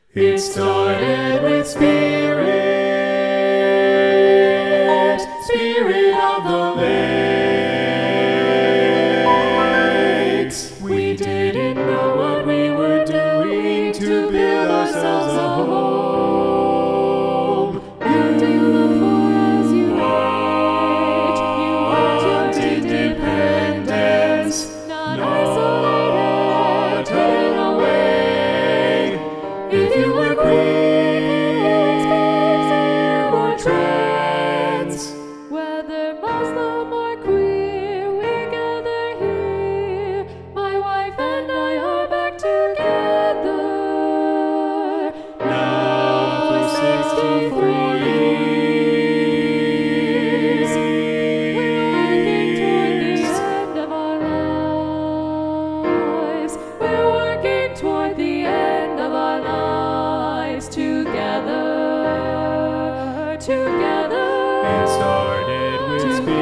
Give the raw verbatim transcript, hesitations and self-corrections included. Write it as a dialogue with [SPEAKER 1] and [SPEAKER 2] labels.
[SPEAKER 1] It started with Spirit, Spirit of the lakes. We didn't know what we were doing to build ourselves a home. You look for as you age, you want independence, not isolated, hidden away. If you were queer, or trans,
[SPEAKER 2] whether Muslim or queer, we gather here. My wife and I are back together.
[SPEAKER 1] now for sixty-four years.
[SPEAKER 2] We're working toward the end of our lives. We're working toward the end of our lives together. Together.
[SPEAKER 1] It started with Spirit.